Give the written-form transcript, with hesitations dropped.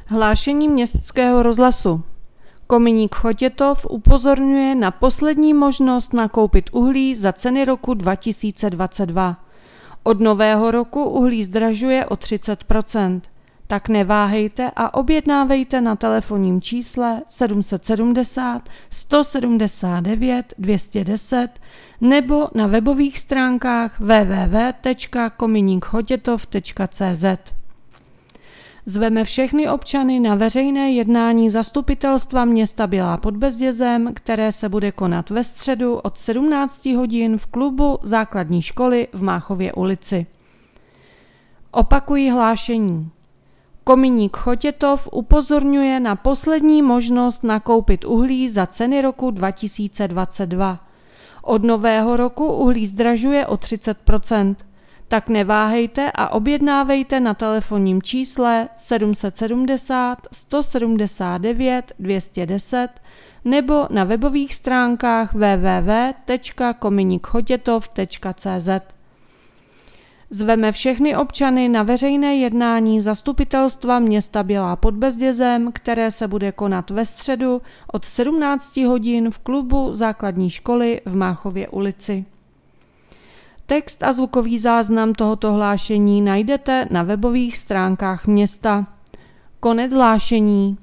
Hlášení Městského rozhlasu. Kominík Chotětov upozorňuje na poslední možnost nakoupit uhlí za ceny roku 2022. Od nového roku uhlí zdražuje o 30%. Tak neváhejte a objednávejte na telefonním čísle 770 179 210 nebo na webových stránkách www.kominíkchotětov.cz. Zveme všechny občany na veřejné jednání Zastupitelstva města Bělá pod Bezdězem, které se bude konat ve středu od 17 hodin v klubu základní školy v Máchově ulici. Opakuji hlášení. Kominík Chotětov upozorňuje na poslední možnost nakoupit uhlí za ceny roku 2022. Od nového roku uhlí zdražuje o 30%. Tak neváhejte a objednávejte na telefonním čísle 770 179 210 nebo na webových stránkách www.kominikchotětov.cz. Zveme všechny občany na veřejné jednání Zastupitelstva města Bělá pod Bezdězem, které se bude konat ve středu od 17 hodin v klubu základní školy v Máchově ulici. Text a zvukový záznam tohoto hlášení najdete na webových stránkách města. Konec hlášení.